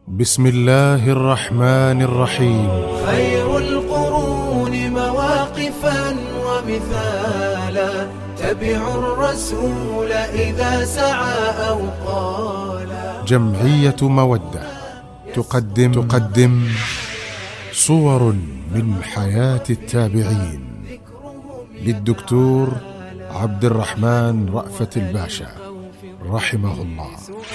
بسم الله الرحمن الرحيم. خير القرون مواقفا ومثالا، تبعوا الرسول إذا سعى أو قالا. جمعية مودة تقدم صور من حياة التابعين للدكتور عبد الرحمن رأفت الباشا رحمه الله.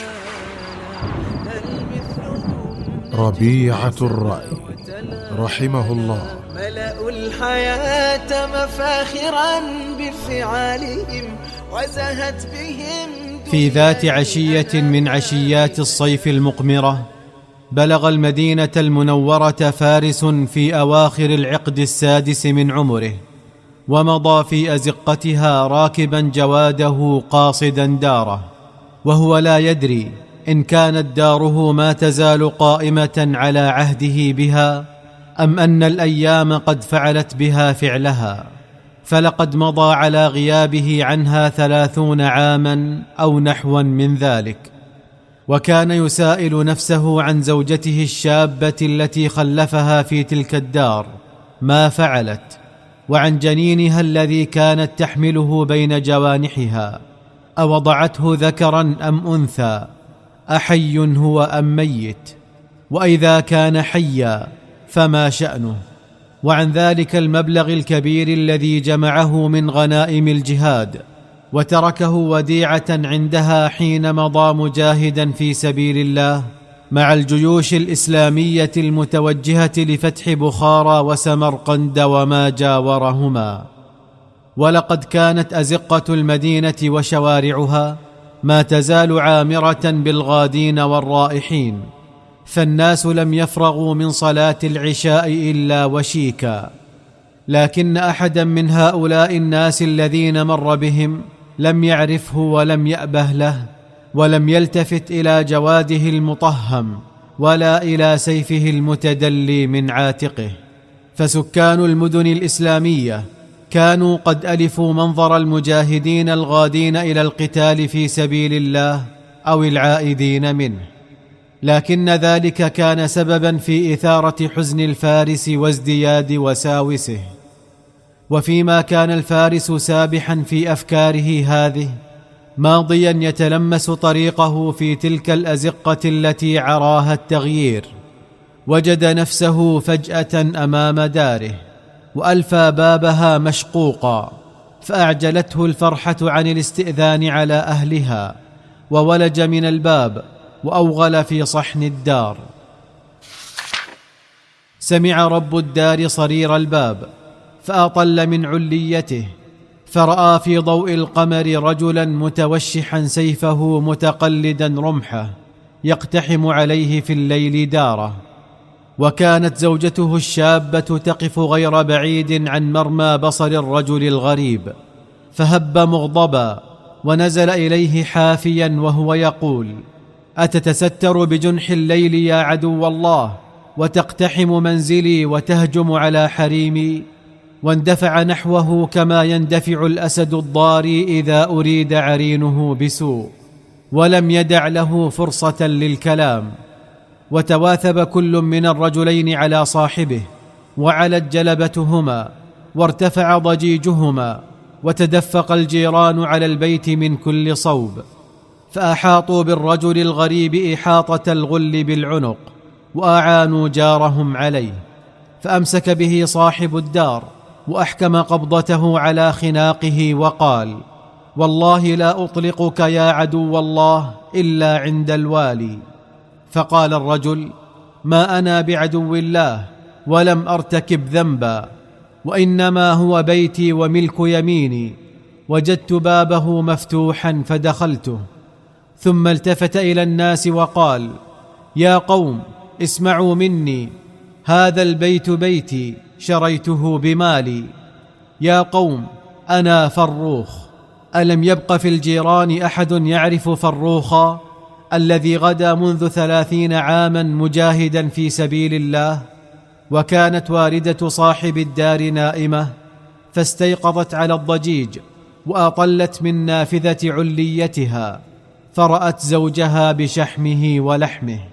ربيعة الرأي رحمه الله ملأوا الحياة مفاخرا بفعالهم وزهت بهم. في ذات عشية من عشيات الصيف المقمرة، بلغ المدينة المنورة فارس في أواخر العقد السادس من عمره، ومضى في أزقتها راكبا جواده قاصدا داره، وهو لا يدري إن كانت داره ما تزال قائمة على عهده بها، أم أن الأيام قد فعلت بها فعلها. فلقد مضى على غيابه عنها 30 عاما أو نحوا من ذلك. وكان يسائل نفسه عن زوجته الشابة التي خلفها في تلك الدار ما فعلت، وعن جنينها الذي كانت تحمله بين جوانحها، أوضعته ذكرا أم أنثى، أحي هو أم ميت، وإذا كان حيا فما شأنه، وعن ذلك المبلغ الكبير الذي جمعه من غنائم الجهاد وتركه وديعة عندها حين مضى مجاهدا في سبيل الله مع الجيوش الإسلامية المتوجهة لفتح بخارى وسمرقند وما جاورهما. ولقد كانت أزقة المدينة وشوارعها ما تزال عامرة بالغادين والرائحين، فالناس لم يفرغوا من صلاة العشاء إلا وشيكا. لكن أحدا من هؤلاء الناس الذين مر بهم لم يعرفه ولم يأبه له، ولم يلتفت إلى جواده المطهم ولا إلى سيفه المتدلي من عاتقه. فسكان المدن الإسلامية كانوا قد ألفوا منظر المجاهدين الغادين إلى القتال في سبيل الله أو العائدين منه، لكن ذلك كان سببا في إثارة حزن الفارس وازدياد وساوسه. وفيما كان الفارس سابحا في أفكاره هذه، ماضيا يتلمس طريقه في تلك الأزقة التي عراها التغيير، وجد نفسه فجأة أمام داره، وألفى بابها مشقوقا، فأعجلته الفرحة عن الاستئذان على أهلها، وولج من الباب وأوغل في صحن الدار. سمع رب الدار صرير الباب فأطل من عليته، فرأى في ضوء القمر رجلا متوشحا سيفه متقلدا رمحه يقتحم عليه في الليل داره. وكانت زوجته الشابة تقف غير بعيد عن مرمى بصر الرجل الغريب، فهب مغضبا ونزل إليه حافيا وهو يقول: أتتستر بجنح الليل يا عدو الله، وتقتحم منزلي وتهجم على حريمي؟ واندفع نحوه كما يندفع الأسد الضاري إذا أريد عرينه بسوء، ولم يدع له فرصة للكلام. وتواثب كل من الرجلين على صاحبه، وعلت جلبتهما، وارتفع ضجيجهما، وتدفق الجيران على البيت من كل صوب، فأحاطوا بالرجل الغريب إحاطة الغل بالعنق، وأعانوا جارهم عليه. فأمسك به صاحب الدار وأحكم قبضته على خناقه وقال: والله لا أطلقك يا عدو الله إلا عند الوالي. فقال الرجل: ما أنا بعدو الله، ولم أرتكب ذنبا، وإنما هو بيتي وملك يميني، وجدت بابه مفتوحا فدخلته. ثم التفت إلى الناس وقال: يا قوم اسمعوا مني، هذا البيت بيتي، شريته بمالي. يا قوم أنا فروخ، ألم يبق في الجيران أحد يعرف فروخا الذي غدا منذ 30 عاما مجاهدا في سبيل الله؟ وكانت والدة صاحب الدار نائمة، فاستيقظت على الضجيج وأطلت من نافذة عليتها، فرأت زوجها بشحمه ولحمه،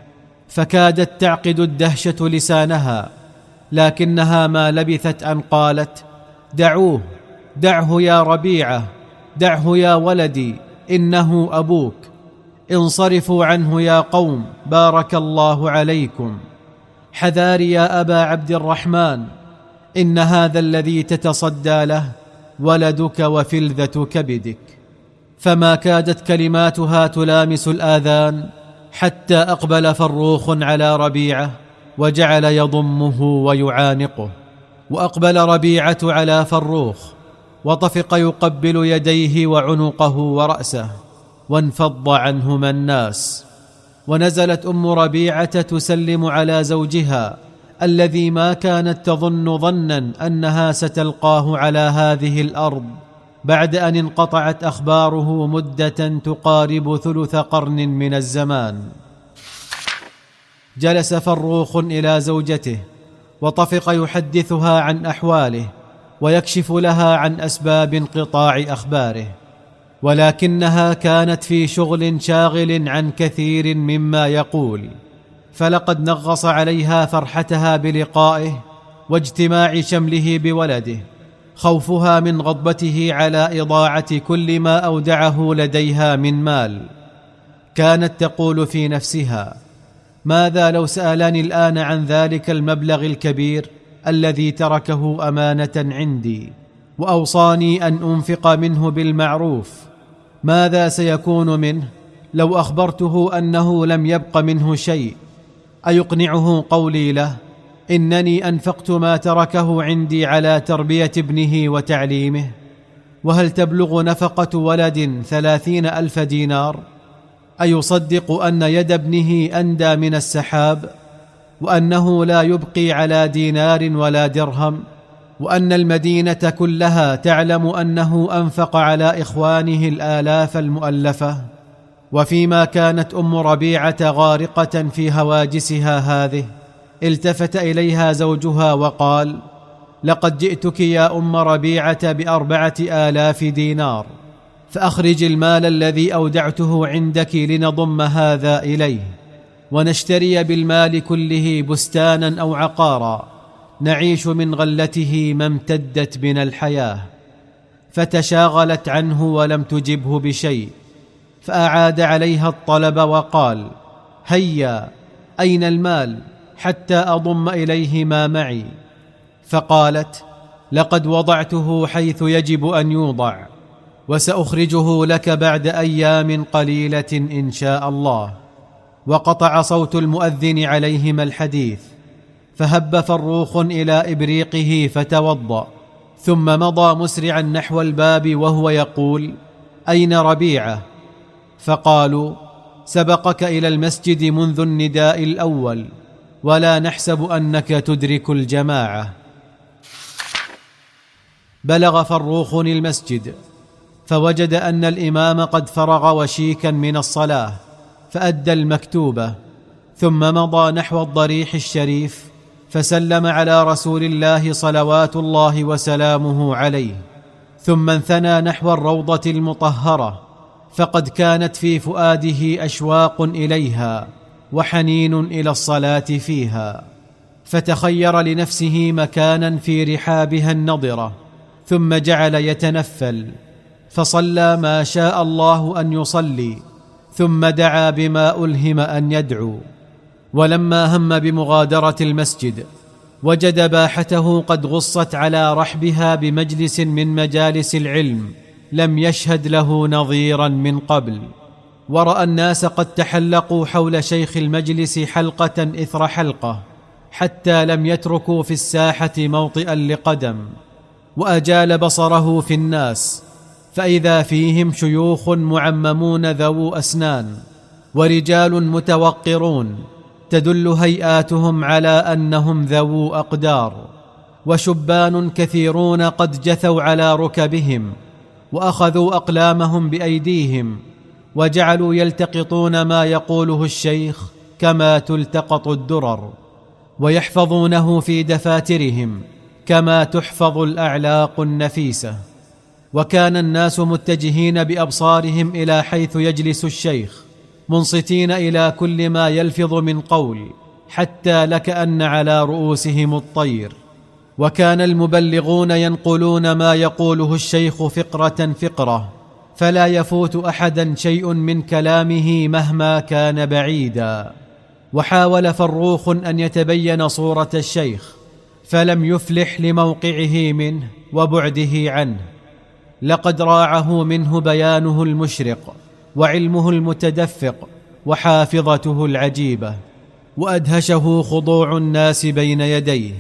فكادت تعقد الدهشة لسانها، لكنها ما لبثت أن قالت: دعوه، دعه يا ربيعة، دعه يا ولدي، إنه أبوك، انصرفوا عنه يا قوم، بارك الله عليكم. حذاري يا أبا عبد الرحمن، إن هذا الذي تتصدى له ولدك وفلذة كبدك. فما كادت كلماتها تلامس الآذان حتى أقبل فروخ على ربيعة وجعل يضمه ويعانقه. وأقبل ربيعة على فروخ وطفق يقبل يديه وعنقه ورأسه، وانفض عنهما الناس. ونزلت أم ربيعة تسلم على زوجها الذي ما كانت تظن ظنا أنها ستلقاه على هذه الأرض بعد أن انقطعت أخباره مدة تقارب 3 قرن من الزمان. جلس فروخ إلى زوجته وطفق يحدثها عن أحواله ويكشف لها عن أسباب انقطاع أخباره، ولكنها كانت في شغل شاغل عن كثير مما يقول، فلقد نغص عليها فرحتها بلقائه واجتماع شمله بولده، خوفها من غضبته على إضاعة كل ما أودعه لديها من مال. كانت تقول في نفسها: ماذا لو سألني الآن عن ذلك المبلغ الكبير الذي تركه أمانة عندي وأوصاني أن أنفق منه بالمعروف؟ ماذا سيكون منه لو أخبرته أنه لم يبق منه شيء؟ أيقنعه قولي له إنني أنفقت ما تركه عندي على تربية ابنه وتعليمه؟ وهل تبلغ نفقة ولد 30,000 دينار؟ أيصدق أن يد ابنه أندى من السحاب، وأنه لا يبقي على دينار ولا درهم، وأن المدينة كلها تعلم أنه أنفق على إخوانه الآلاف المؤلفة؟ وفيما كانت أم ربيعة غارقة في هواجسها هذه، التفت إليها زوجها وقال: لقد جئتك يا أم ربيعة ب4,000 دينار، فأخرج المال الذي أودعته عندك لنضم هذا إليه، ونشتري بالمال كله بستانا أو عقارا نعيش من غلته ما امتدت بنا الحياة. فتشاغلت عنه ولم تجبه بشيء، فأعاد عليها الطلب وقال: هيا، أين المال حتى أضم إليه ما معي؟ فقالت: لقد وضعته حيث يجب أن يوضع، وسأخرجه لك بعد أيام قليلة إن شاء الله. وقطع صوت المؤذن عليهما الحديث، فهب فروخ إلى إبريقه فتوضأ، ثم مضى مسرعا نحو الباب وهو يقول: أين ربيعة؟ فقالوا: سبقك إلى المسجد منذ النداء الأول، ولا نحسب أنك تدرك الجماعة. بلغ فروخ المسجد فوجد أن الإمام قد فرغ وشيكا من الصلاة، فأدى المكتوبة، ثم مضى نحو الضريح الشريف فسلم على رسول الله صلوات الله وسلامه عليه، ثم انثنى نحو الروضة المطهرة، فقد كانت في فؤاده أشواق إليها وحنين إلى الصلاة فيها، فتخير لنفسه مكانا في رحابها النضرة، ثم جعل يتنفل، فصلى ما شاء الله أن يصلي، ثم دعا بما ألهم أن يدعو. ولما هم بمغادرة المسجد وجد باحته قد غصت على رحبها بمجلس من مجالس العلم لم يشهد له نظيرا من قبل، ورأى الناس قد تحلقوا حول شيخ المجلس حلقة إثر حلقة، حتى لم يتركوا في الساحة موطئا لقدم. وأجال بصره في الناس، فإذا فيهم شيوخ معممون ذو أسنان، ورجال متوقرون تدل هيئاتهم على أنهم ذو أقدار، وشبان كثيرون قد جثوا على ركبهم، وأخذوا أقلامهم بأيديهم، وجعلوا يلتقطون ما يقوله الشيخ كما تلتقط الدرر، ويحفظونه في دفاترهم كما تحفظ الأعلاق النفيسة. وكان الناس متجهين بأبصارهم إلى حيث يجلس الشيخ، منصتين إلى كل ما يلفظ من قول، حتى لكأن على رؤوسهم الطير. وكان المبلغون ينقلون ما يقوله الشيخ فقرة فقرة، فلا يفوت أحدا شيء من كلامه مهما كان بعيدا. وحاول فروخ أن يتبين صورة الشيخ، فلم يفلح لموقعه منه وبعده عنه. لقد راعه منه بيانه المشرق، وعلمه المتدفق، وحافظته العجيبة، وأدهشه خضوع الناس بين يديه.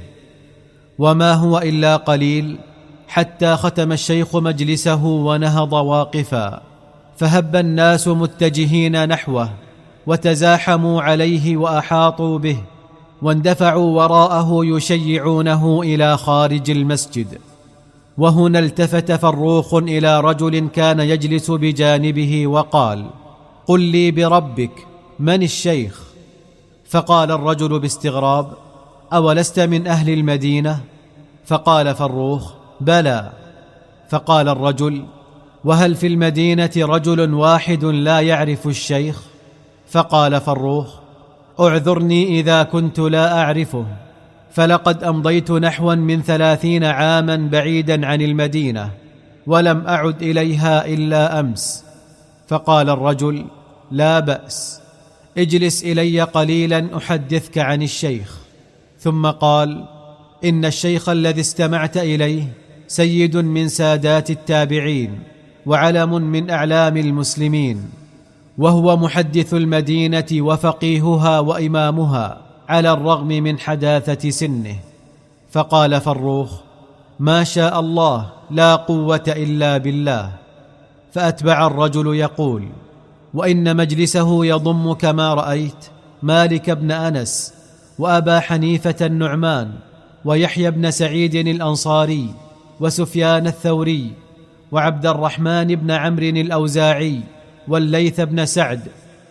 وما هو إلا قليل حتى ختم الشيخ مجلسه ونهض واقفا، فهب الناس متجهين نحوه، وتزاحموا عليه وأحاطوا به، واندفعوا وراءه يشيعونه إلى خارج المسجد. وهنا التفت فروخ إلى رجل كان يجلس بجانبه وقال: قل لي بربك، من الشيخ؟ فقال الرجل باستغراب: أولست من أهل المدينة؟ فقال فروخ: بلى. فقال الرجل: وهل في المدينة رجل واحد لا يعرف الشيخ؟ فقال فروخ: اعذرني إذا كنت لا أعرفه، فلقد أمضيت نحوا من 30 عاما بعيدا عن المدينة، ولم أعد إليها إلا أمس. فقال الرجل: لا بأس، اجلس إلي قليلا أحدثك عن الشيخ. ثم قال: إن الشيخ الذي استمعت إليه سيد من سادات التابعين، وعلم من أعلام المسلمين، وهو محدث المدينة وفقيهها وإمامها، على الرغم من حداثة سنه. فقال فروخ: ما شاء الله، لا قوة إلا بالله. فأتبع الرجل يقول: وإن مجلسه يضم كما رأيت مالك بن أنس، وأبا حنيفة النعمان، ويحيى بن سعيد الأنصاري، وسفيان الثوري، وعبد الرحمن بن عمرو الأوزاعي، والليث بن سعد،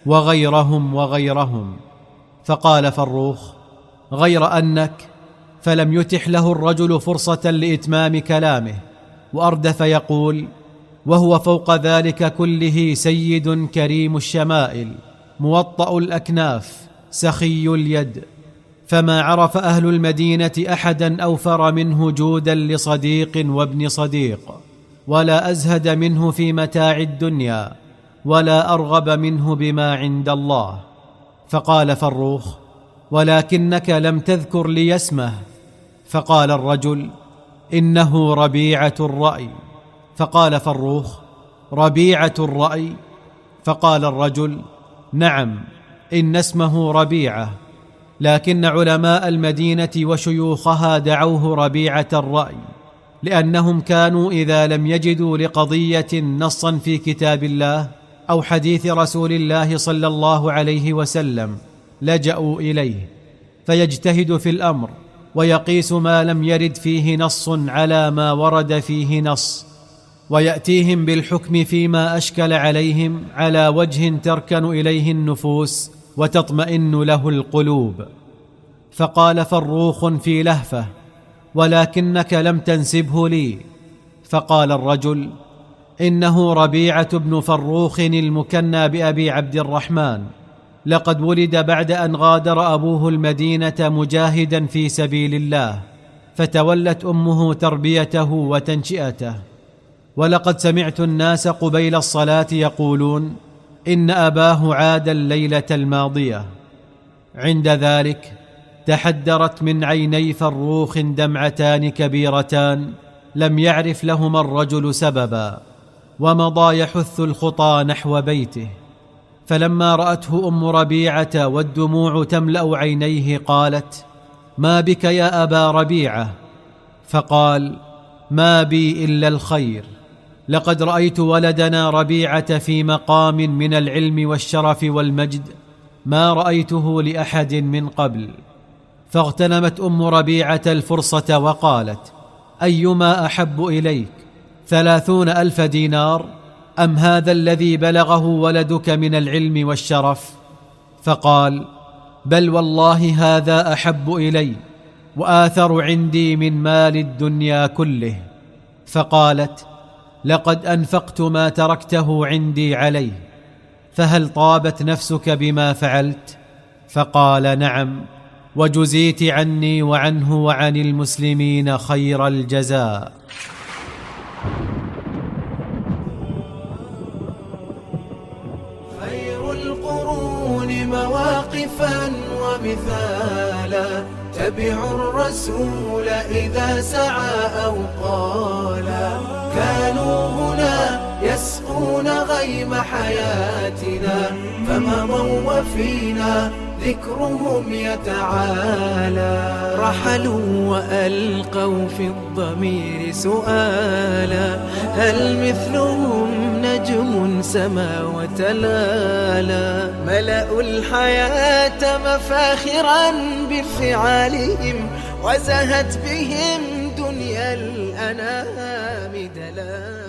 وغيرهم. فقال فروخ: غير أنك. فلم يتح له الرجل فرصة لإتمام كلامه، وأردف يقول: وهو فوق ذلك كله سيد كريم الشمائل، موطأ الأكناف، سخي اليد، فما عرف أهل المدينة أحدا أوفر منه جودا لصديق وابن صديق، ولا أزهد منه في متاع الدنيا، ولا أرغب منه بما عند الله. فقال فروخ: ولكنك لم تذكر لي اسمه. فقال الرجل: إنه ربيعة الرأي. فقال فروخ: ربيعة الرأي؟ فقال الرجل: نعم، إن اسمه ربيعة، لكن علماء المدينة وشيوخها دعوه ربيعة الرأي، لأنهم كانوا إذا لم يجدوا لقضية نصا في كتاب الله أو حديث رسول الله صلى الله عليه وسلم لجأوا إليه، فيجتهد في الأمر ويقيس ما لم يرد فيه نص على ما ورد فيه نص، ويأتيهم بالحكم فيما أشكل عليهم على وجه تركن إليه النفوس وتطمئن له القلوب. فقال فروخ في لهفة: ولكنك لم تنسبه لي. فقال الرجل: إنه ربيعة بن فروخ المكنى بأبي عبد الرحمن، لقد ولد بعد أن غادر أبوه المدينة مجاهدا في سبيل الله، فتولت أمه تربيته وتنشئته. ولقد سمعت الناس قبيل الصلاة يقولون: إن أباه عاد الليلة الماضية. عند ذلك تحدرت من عيني فروخ دمعتان كبيرتان لم يعرف لهما الرجل سببا، ومضى يحث الخطى نحو بيته. فلما رأته أم ربيعة والدموع تملأ عينيه قالت: ما بك يا أبا ربيعة؟ فقال: ما بي إلا الخير، لقد رأيت ولدنا ربيعة في مقام من العلم والشرف والمجد ما رأيته لأحد من قبل. فاغتنمت أم ربيعة الفرصة وقالت: أيما أحب إليك، 30,000 دينار أم هذا الذي بلغه ولدك من العلم والشرف؟ فقال: بل والله هذا أحب إلي وآثر عندي من مال الدنيا كله. فقالت: لقد أنفقت ما تركته عندي عليه. فهل طابت نفسك بما فعلت؟ فقال: نعم، وجزيت عني وعنه وعن المسلمين خير الجزاء. خير القرون مواقفا ومثالا، تبعوا الرسول إذا سعى أو قالا، كانوا هنا يسقون غيم حياتنا، فمضوا وفينا ذكرهم يتعالى. رحلوا وألقوا في الضمير سؤالا، هل مثلهم نجم سما وتلالا؟ ملأوا الحياة مفاخرا بفعالهم، وزهت بهم دنيا الأنام دلالا.